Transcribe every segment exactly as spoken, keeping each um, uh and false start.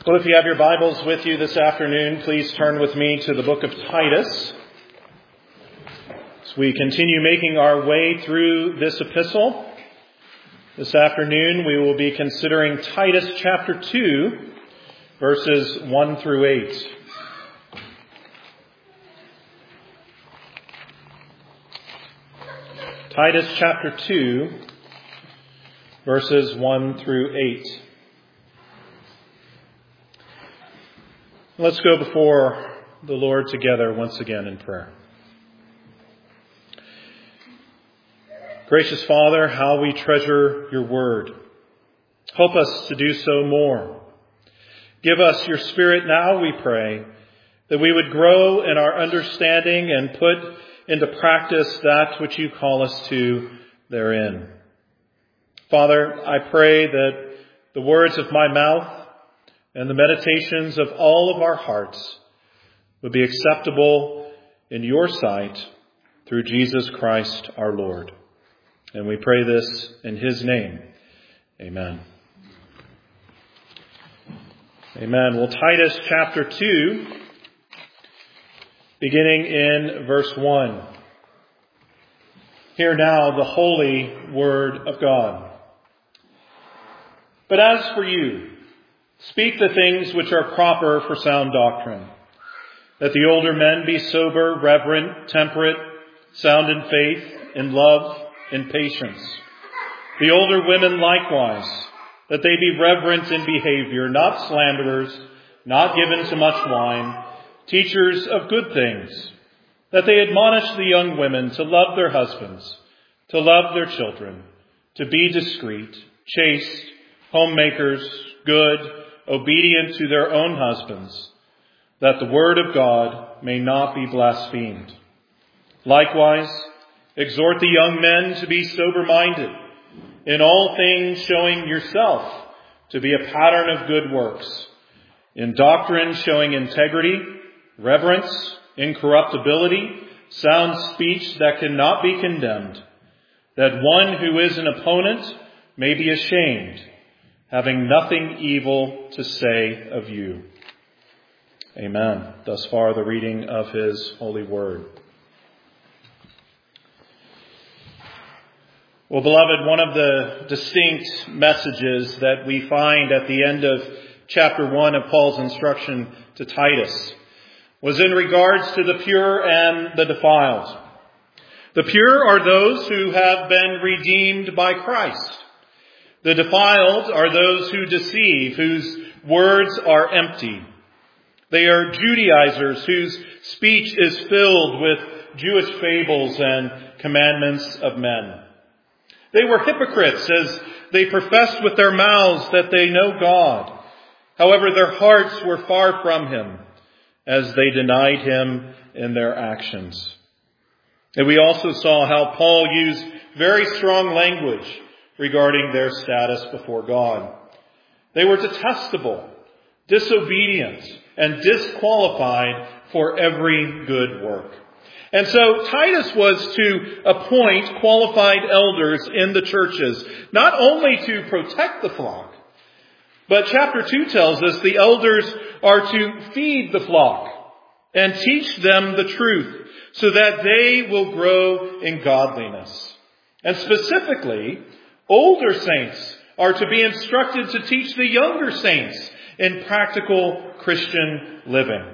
Well, if you have your Bibles with you this afternoon, please turn with me to the book of Titus. As we continue making our way through this epistle, this afternoon we will be considering Titus chapter two, verses one through eight. Titus chapter two, verses one through eight. Let's go before the Lord together once again in prayer. Gracious Father, how we treasure your word. Help us to do so more. Give us your Spirit now, we pray, that we would grow in our understanding and put into practice that which you call us to therein. Father, I pray that the words of my mouth and the meditations of all of our hearts would be acceptable in your sight through Jesus Christ our Lord. And we pray this in his name. Amen. Amen. Well, Titus chapter two, beginning in verse one. Hear now the holy word of God. But as for you, speak the things which are proper for sound doctrine, that the older men be sober, reverent, temperate, sound in faith, in love, in patience. The older women likewise, that they be reverent in behavior, not slanderers, not given to much wine, teachers of good things, that they admonish the young women to love their husbands, to love their children, to be discreet, chaste, homemakers, good, obedient to their own husbands, that the word of God may not be blasphemed. Likewise, exhort the young men to be sober-minded, in all things showing yourself to be a pattern of good works, in doctrine showing integrity, reverence, incorruptibility, sound speech that cannot be condemned, that one who is an opponent may be ashamed, having nothing evil to say of you. Amen. Thus far the reading of his holy word. Well, beloved, one of the distinct messages that we find at the end of chapter one of Paul's instruction to Titus was in regards to the pure and the defiled. The pure are those who have been redeemed by Christ. The defiled are those who deceive, whose words are empty. They are Judaizers whose speech is filled with Jewish fables and commandments of men. They were hypocrites as they professed with their mouths that they know God. However, their hearts were far from him as they denied him in their actions. And we also saw how Paul used very strong language regarding their status before God. They were detestable, disobedient, and disqualified for every good work. And so Titus was to appoint qualified elders in the churches, not only to protect the flock, but chapter two tells us the elders are to feed the flock and teach them the truth so that they will grow in godliness. And specifically, older saints are to be instructed to teach the younger saints in practical Christian living.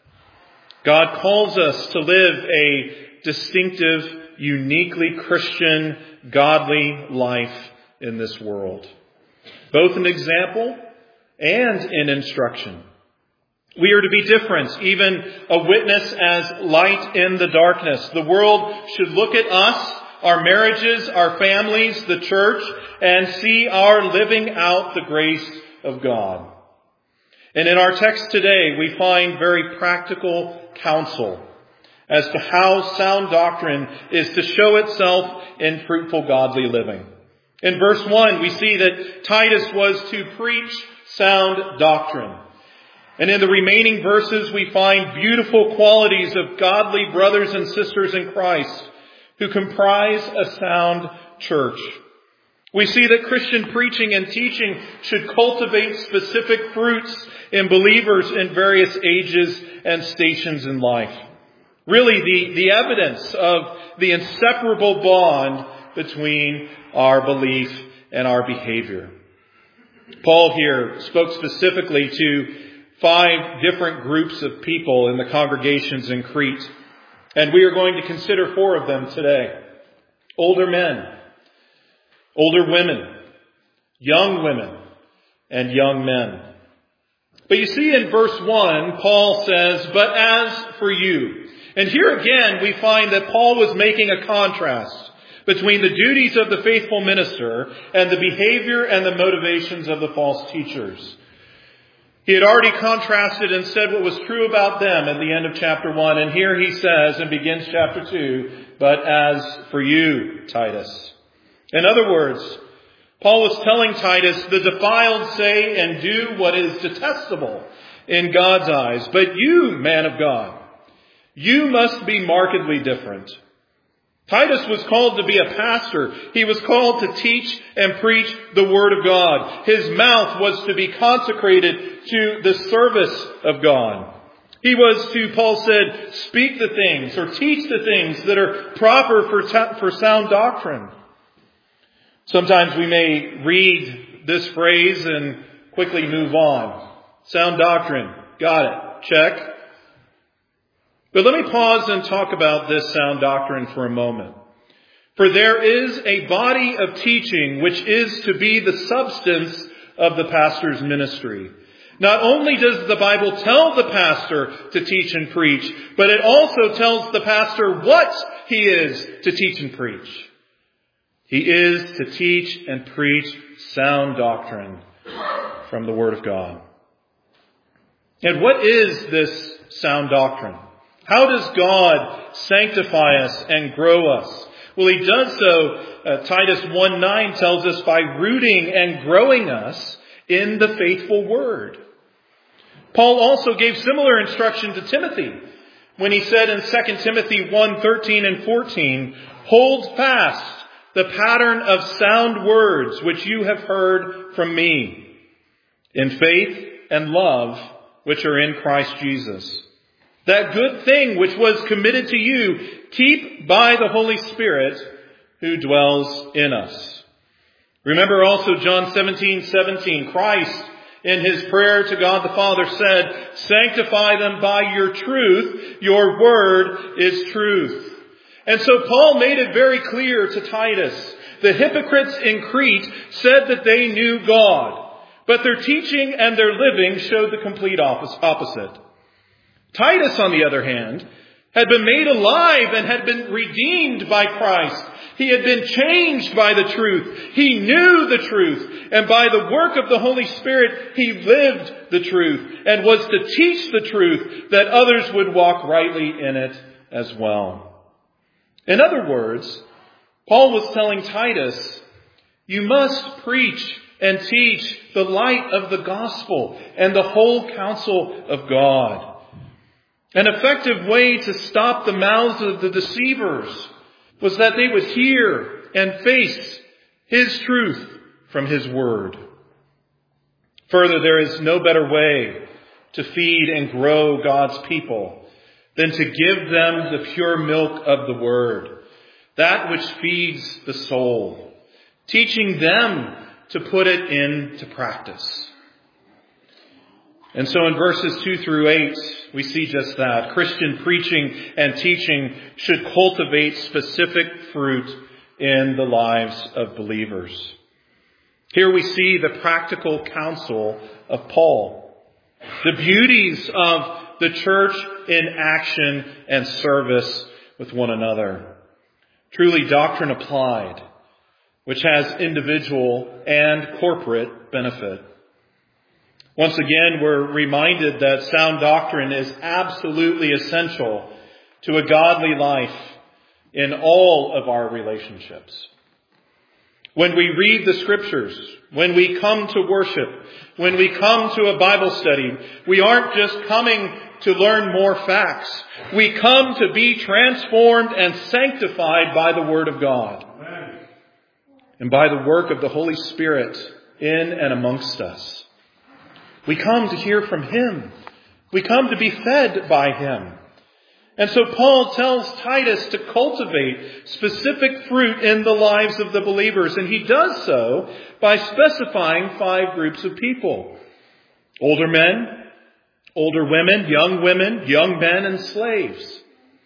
God calls us to live a distinctive, uniquely Christian, godly life in this world, both in example and in instruction. We are to be different, even a witness as light in the darkness. The world should look at us, our marriages, our families, the church, and see our living out the grace of God. And in our text today, we find very practical counsel as to how sound doctrine is to show itself in fruitful godly living. In verse one, we see that Titus was to preach sound doctrine. And in the remaining verses, we find beautiful qualities of godly brothers and sisters in Christ who comprise a sound church. We see that Christian preaching and teaching should cultivate specific fruits in believers in various ages and stations in life. Really, the, the evidence of the inseparable bond between our belief and our behavior. Paul here spoke specifically to five different groups of people in the congregations in Crete. And we are going to consider four of them today. Older men, older women, young women, and young men. But you see in verse one, Paul says, "But as for you." And here again, we find that Paul was making a contrast between the duties of the faithful minister and the behavior and the motivations of the false teachers. He had already contrasted and said what was true about them at the end of chapter one. And here he says, and begins chapter two, "But as for you, Titus." In other words, Paul was telling Titus, the defiled say and do what is detestable in God's eyes. But you, man of God, you must be markedly different. Titus was called to be a pastor. He was called to teach and preach the Word of God. His mouth was to be consecrated to the service of God. He was to, Paul said, speak the things or teach the things that are proper for, ta- for sound doctrine. Sometimes we may read this phrase and quickly move on. Sound doctrine. Got it. Check. But let me pause and talk about this sound doctrine for a moment. For there is a body of teaching which is to be the substance of the pastor's ministry. Not only does the Bible tell the pastor to teach and preach, but it also tells the pastor what he is to teach and preach. He is to teach and preach sound doctrine from the Word of God. And what is this sound doctrine? How does God sanctify us and grow us? Well, he does so, uh, Titus one nine tells us, by rooting and growing us in the faithful Word. Paul also gave similar instruction to Timothy when he said in Second Timothy one thirteen and fourteen, "Hold fast the pattern of sound words which you have heard from me, in faith and love which are in Christ Jesus. That good thing which was committed to you, keep by the Holy Spirit who dwells in us." Remember also John seventeen seventeen. Christ, in his prayer to God the Father, said, "Sanctify them by your truth. Your word is truth." And so Paul made it very clear to Titus. The hypocrites in Crete said that they knew God, but their teaching and their living showed the complete opposite. Titus, on the other hand, had been made alive and had been redeemed by Christ. He had been changed by the truth. He knew the truth. And by the work of the Holy Spirit, he lived the truth and was to teach the truth that others would walk rightly in it as well. In other words, Paul was telling Titus, you must preach and teach the light of the gospel and the whole counsel of God. An effective way to stop the mouths of the deceivers was that they would hear and face his truth from his word. Further, there is no better way to feed and grow God's people than to give them the pure milk of the word, that which feeds the soul, teaching them to put it into practice. And so in verses two through eight, we see just that. Christian preaching and teaching should cultivate specific fruit in the lives of believers. Here we see the practical counsel of Paul, the beauties of the church in action and service with one another. Truly doctrine applied, which has individual and corporate benefit. Once again, we're reminded that sound doctrine is absolutely essential to a godly life in all of our relationships. When we read the scriptures, when we come to worship, when we come to a Bible study, we aren't just coming to learn more facts. We come to be transformed and sanctified by the Word of God. and by the work of the Holy Spirit in and amongst us. We come to hear from Him. We come to be fed by Him. And so Paul tells Titus to cultivate specific fruit in the lives of the believers. And he does so by specifying five groups of people. Older men, older women, young women, young men, and slaves.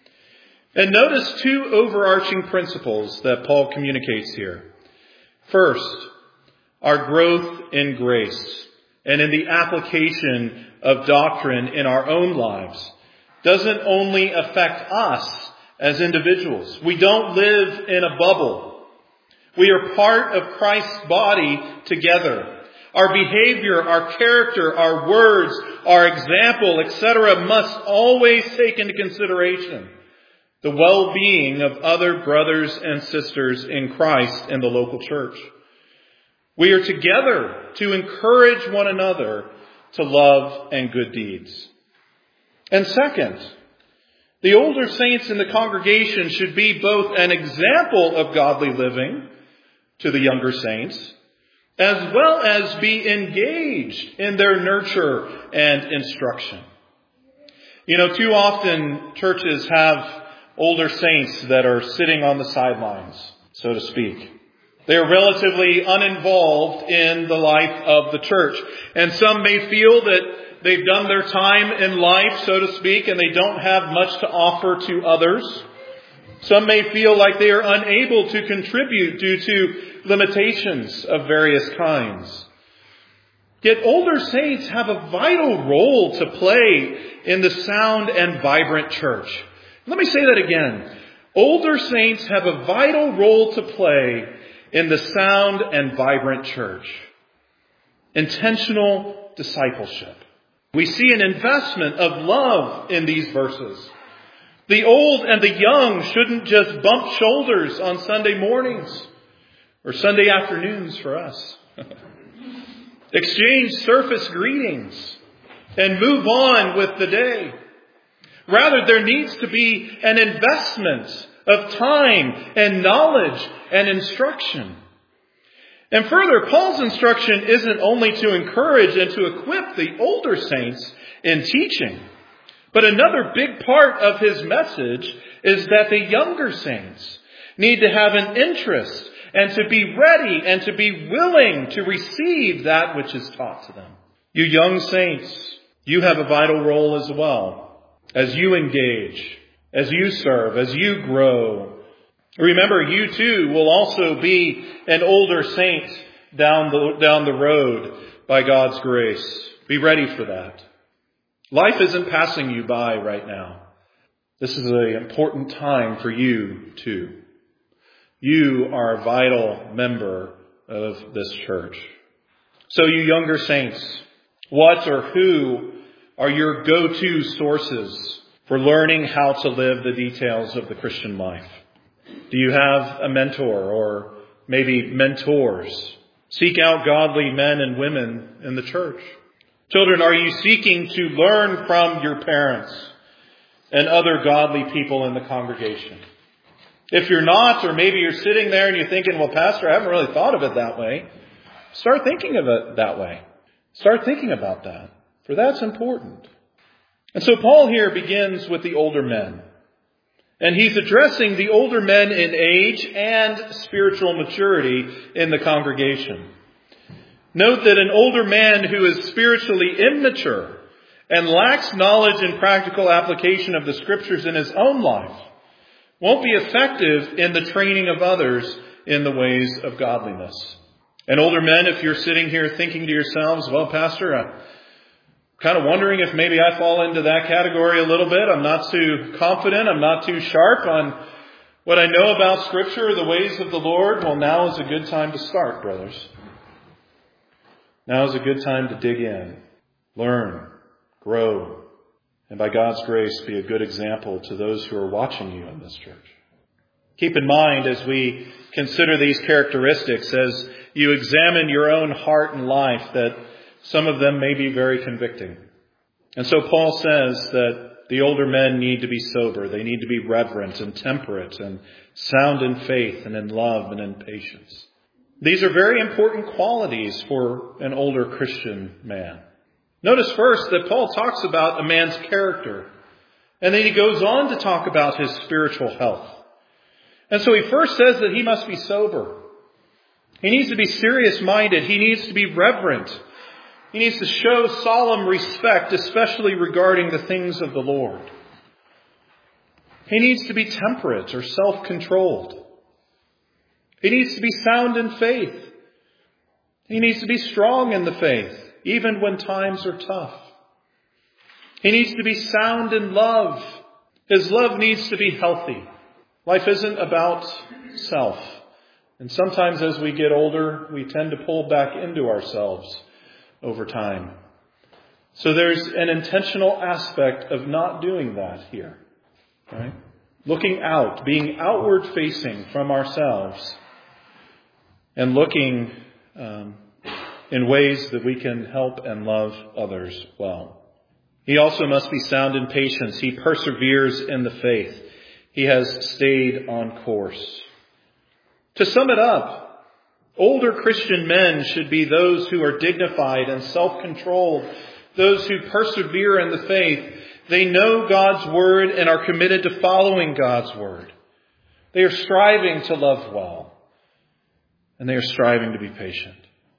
And notice two overarching principles that Paul communicates here. First, our growth in grace and in the application of doctrine in our own lives doesn't only affect us as individuals. We don't live in a bubble. We are part of Christ's body together. Our behavior, our character, our words, our example, et cetera must always take into consideration the well-being of other brothers and sisters in Christ in the local church. We are together to encourage one another to love and good deeds. And second, the older saints in the congregation should be both an example of godly living to the younger saints, as well as be engaged in their nurture and instruction. You know, too often churches have older saints that are sitting on the sidelines, so to speak. They are relatively uninvolved in the life of the church. And some may feel that they've done their time in life, so to speak, and they don't have much to offer to others. Some may feel like they are unable to contribute due to limitations of various kinds. Yet older saints have a vital role to play in the sound and vibrant church. Let me say that again. Older saints have a vital role to play in the sound and vibrant church. Intentional discipleship. We see an investment of love in these verses. The old and the young shouldn't just bump shoulders on Sunday mornings or Sunday afternoons for us. Exchange surface greetings and move on with the day. Rather, there needs to be an investment of time and knowledge and instruction. And further, Paul's instruction isn't only to encourage and to equip the older saints in teaching, but another big part of his message is that the younger saints need to have an interest and to be ready and to be willing to receive that which is taught to them. You young saints, you have a vital role as well. As you engage, as you serve, as you grow. Remember, you too will also be an older saint down the, down the road by God's grace. Be ready for that. Life isn't passing you by right now. This is an important time for you too. You are a vital member of this church. So you younger saints, what or who are your go-to sources for learning how to live the details of the Christian life? Do you have a mentor or maybe mentors? Seek out godly men and women in the church. Children, are you seeking to learn from your parents and other godly people in the congregation? If you're not, or maybe you're sitting there and you're thinking, well, Pastor, I haven't really thought of it that way. Start thinking of it that way. Start thinking about that. For that's important. And so Paul here begins with the older men. And he's addressing the older men in age and spiritual maturity in the congregation. Note that an older man who is spiritually immature and lacks knowledge and practical application of the scriptures in his own life won't be effective in the training of others in the ways of godliness. And older men, if you're sitting here thinking to yourselves, well, Pastor, I'm kind of wondering if maybe I fall into that category a little bit. I'm not too confident. I'm not too sharp on what I know about Scripture or the ways of the Lord. Well, now is a good time to start, brothers. Now is a good time to dig in, learn, grow, and by God's grace be a good example to those who are watching you in this church. Keep in mind as we consider these characteristics, as you examine your own heart and life, that some of them may be very convicting. And so Paul says that the older men need to be sober. They need to be reverent and temperate and sound in faith and in love and in patience. These are very important qualities for an older Christian man. Notice first that Paul talks about a man's character, and then he goes on to talk about his spiritual health. And so he first says that he must be sober. He needs to be serious-minded. He needs to be reverent. He needs to show solemn respect, especially regarding the things of the Lord. He needs to be temperate or self-controlled. He needs to be sound in faith. He needs to be strong in the faith, even when times are tough. He needs to be sound in love. His love needs to be healthy. Life isn't about self. And sometimes as we get older, we tend to pull back into ourselves over time. So there's an intentional aspect of not doing that here. Right? Looking out, being outward facing from ourselves, and looking um, in ways that we can help and love others well. He also must be sound in patience. He perseveres in the faith. He has stayed on course. To sum it up, older Christian men should be those who are dignified and self-controlled, those who persevere in the faith. They know God's word and are committed to following God's word. They are striving to love well, and they are striving to be patient.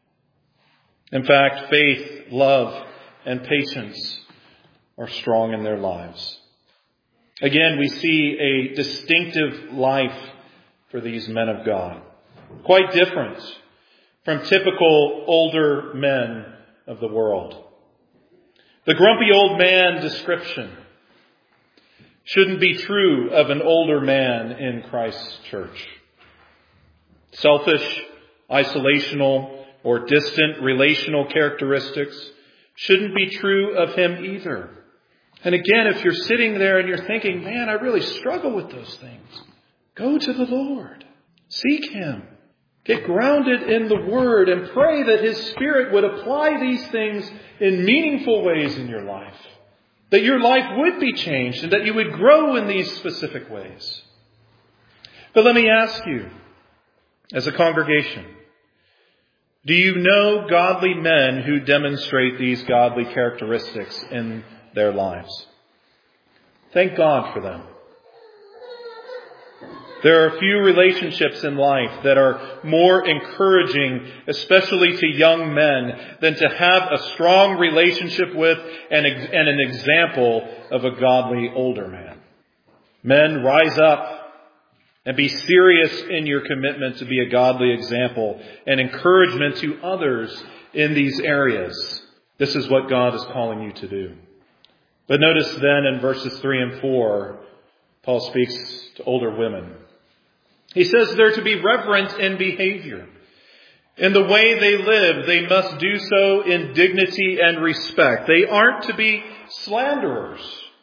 In fact, faith, love, and patience are strong in their lives. Again, we see a distinctive life for these men of God. Quite different from typical older men of the world. The grumpy old man description shouldn't be true of an older man in Christ's church. Selfish, isolational, or distant relational characteristics shouldn't be true of him either. And again, if you're sitting there and you're thinking, man, I really struggle with those things, go to the Lord. Seek Him. Get grounded in the Word and pray that His Spirit would apply these things in meaningful ways in your life. That your life would be changed and that you would grow in these specific ways. But let me ask you, as a congregation, do you know godly men who demonstrate these godly characteristics in their lives? Thank God for them. There are few relationships in life that are more encouraging, especially to young men, than to have a strong relationship with and, and an example of a godly older man. Men, rise up and be serious in your commitment to be a godly example and encouragement to others in these areas. This is what God is calling you to do. But notice then in verses three and four, Paul speaks to older women. He says they're to be reverent in behavior. In the way they live, they must do so in dignity and respect. They aren't to be slanderers.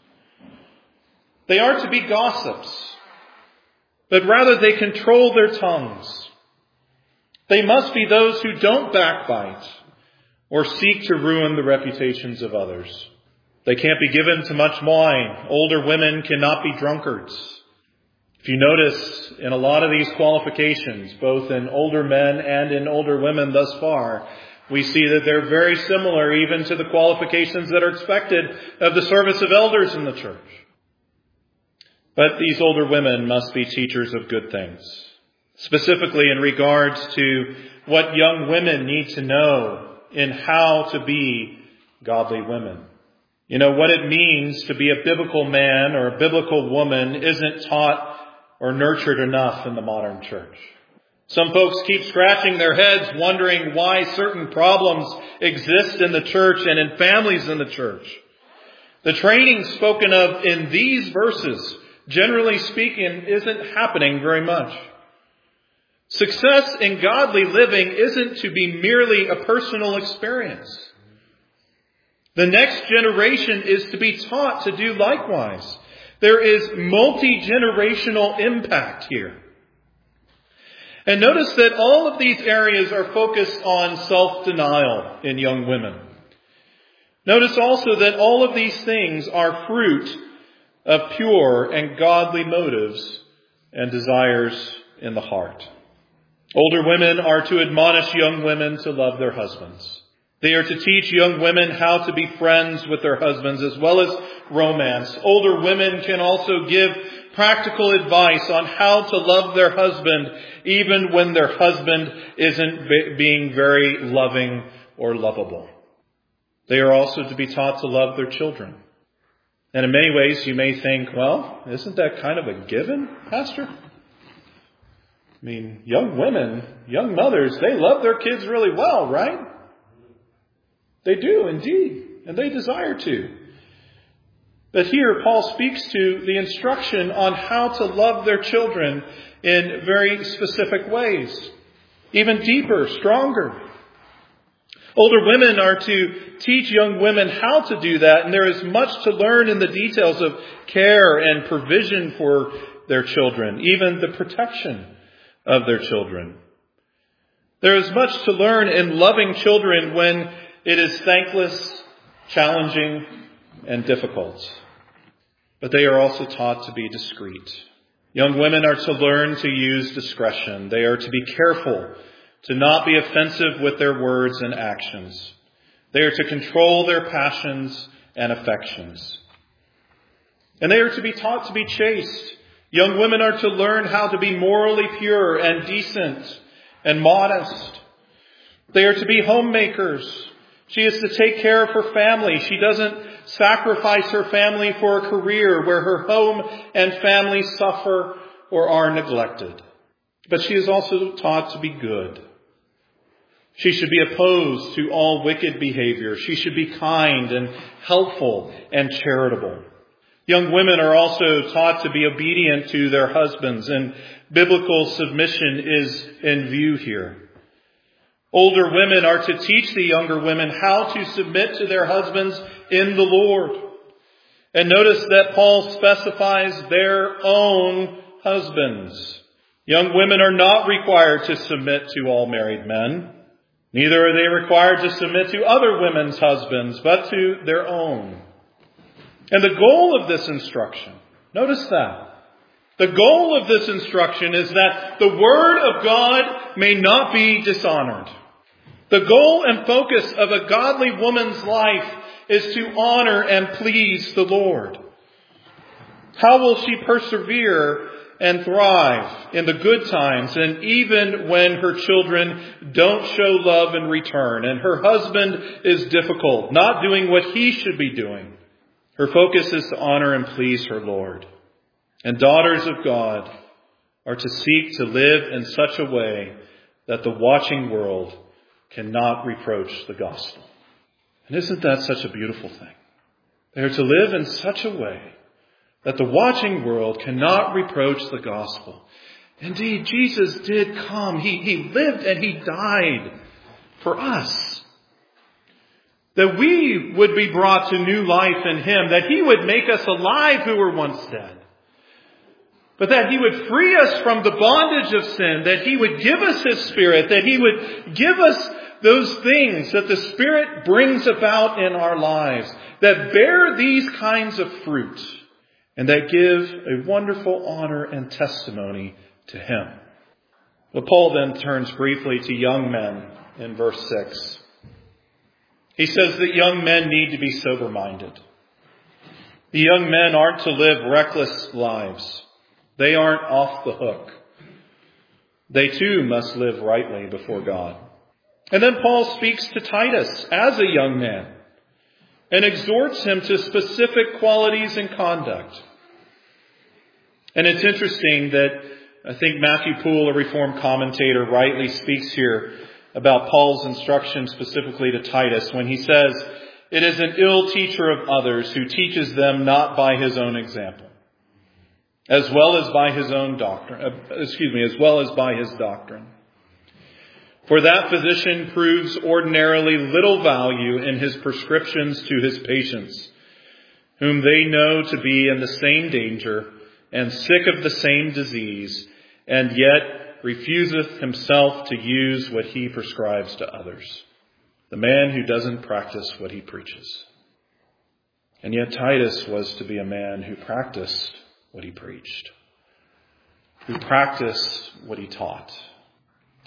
They aren't to be gossips. But rather they control their tongues. They must be those who don't backbite or seek to ruin the reputations of others. They can't be given to much wine. Older women cannot be drunkards. If you notice in a lot of these qualifications, both in older men and in older women thus far, we see that they're very similar even to the qualifications that are expected of the service of elders in the church. But these older women must be teachers of good things, specifically in regards to what young women need to know in how to be godly women. You know, what it means to be a biblical man or a biblical woman isn't taught or nurtured enough in the modern church. Some folks keep scratching their heads wondering why certain problems exist in the church and in families in the church. The training spoken of in these verses, generally speaking, isn't happening very much. Success in godly living isn't to be merely a personal experience. The next generation is to be taught to do likewise. There is multi-generational impact here. And notice that all of these areas are focused on self-denial in young women. Notice also that all of these things are fruit of pure and godly motives and desires in the heart. Older women are to admonish young women to love their husbands. They are to teach young women how to be friends with their husbands as well as romance. Older women can also give practical advice on how to love their husband even when their husband isn't be- being very loving or lovable. They are also to be taught to love their children. And in many ways you may think, well, isn't that kind of a given, Pastor? I mean, young women, young mothers, they love their kids really well, right? They do indeed, and they desire to. But here Paul speaks to the instruction on how to love their children in very specific ways, even deeper, stronger. Older women are to teach young women how to do that, and there is much to learn in the details of care and provision for their children, even the protection of their children. There is much to learn in loving children when it is thankless, challenging, and difficult. But they are also taught to be discreet. Young women are to learn to use discretion. They are to be careful to not be offensive with their words and actions. They are to control their passions and affections. And they are to be taught to be chaste. Young women are to learn how to be morally pure and decent and modest. They are to be homemakers. She is to take care of her family. She doesn't sacrifice her family for a career where her home and family suffer or are neglected. But she is also taught to be good. She should be opposed to all wicked behavior. She should be kind and helpful and charitable. Young women are also taught to be obedient to their husbands, and biblical submission is in view here. Older women are to teach the younger women how to submit to their husbands in the Lord. And notice that Paul specifies their own husbands. Young women are not required to submit to all married men. Neither are they required to submit to other women's husbands, but to their own. And the goal of this instruction, notice that, the goal of this instruction is that the Word of God may not be dishonored. The goal and focus of a godly woman's life is to honor and please the Lord. How will she persevere and thrive in the good times and even when her children don't show love in return and her husband is difficult, not doing what he should be doing? Her focus is to honor and please her Lord. And daughters of God are to seek to live in such a way that the watching world cannot reproach the gospel. And isn't that such a beautiful thing? They are to live in such a way that the watching world cannot reproach the gospel. Indeed, Jesus did come. He, he lived and he died for us. That we would be brought to new life in him. That he would make us alive who were once dead. But that he would free us from the bondage of sin. That he would give us his Spirit. That he would give us those things that the Spirit brings about in our lives. That bear these kinds of fruit. And that give a wonderful honor and testimony to him. But Paul then turns briefly to young men in verse six. He says that young men need to be sober-minded. The young men aren't to live reckless lives. They aren't off the hook. They too must live rightly before God. And then Paul speaks to Titus as a young man and exhorts him to specific qualities in conduct. And it's interesting that I think Matthew Poole, a Reformed commentator, rightly speaks here about Paul's instruction specifically to Titus when he says, "It is an ill teacher of others who teaches them not by his own example, as well as by his own doctrine, uh, excuse me, as well as by his doctrine. For that physician proves ordinarily little value in his prescriptions to his patients, whom they know to be in the same danger and sick of the same disease, and yet refuseth himself to use what he prescribes to others. The man who doesn't practice what he preaches." And yet Titus was to be a man who practiced what he preached, who practiced what he taught.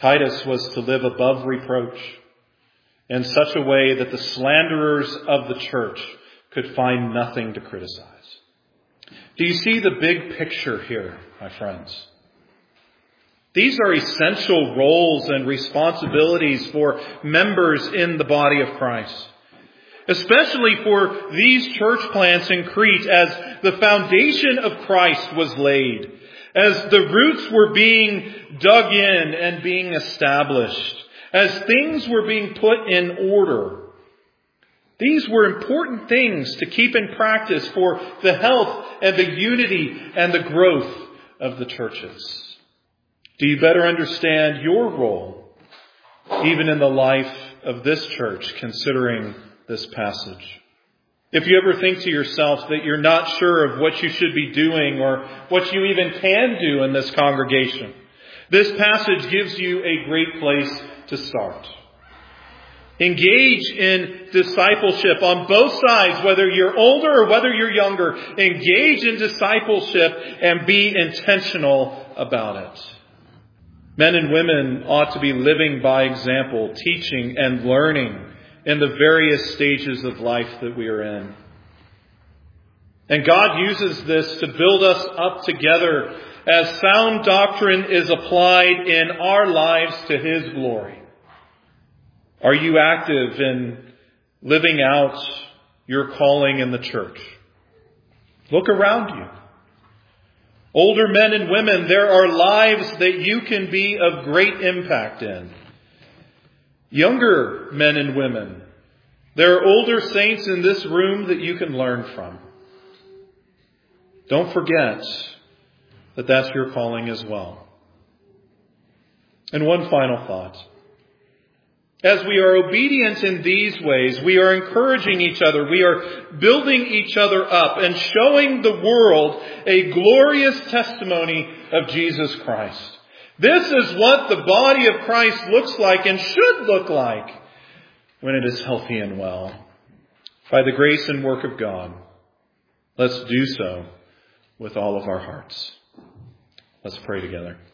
Titus was to live above reproach in such a way that the slanderers of the church could find nothing to criticize. Do you see the big picture here, my friends? These are essential roles and responsibilities for members in the body of Christ. Especially for these church plants in Crete, as the foundation of Christ was laid, as the roots were being dug in and being established, as things were being put in order. These were important things to keep in practice for the health and the unity and the growth of the churches. Do you better understand your role, even in the life of this church, considering this passage? If you ever think to yourself that you're not sure of what you should be doing or what you even can do in this congregation, this passage gives you a great place to start. Engage in discipleship on both sides, whether you're older or whether you're younger. Engage in discipleship and be intentional about it. Men and women ought to be living by example, teaching and learning in the various stages of life that we are in. And God uses this to build us up together as sound doctrine is applied in our lives to His glory. Are you active in living out your calling in the church? Look around you. Older men and women, there are lives that you can be of great impact in. Younger men and women, there are older saints in this room that you can learn from. Don't forget that that's your calling as well. And one final thought. As we are obedient in these ways, we are encouraging each other. We are building each other up and showing the world a glorious testimony of Jesus Christ. This is what the body of Christ looks like and should look like when it is healthy and well. By the grace and work of God, let's do so with all of our hearts. Let's pray together.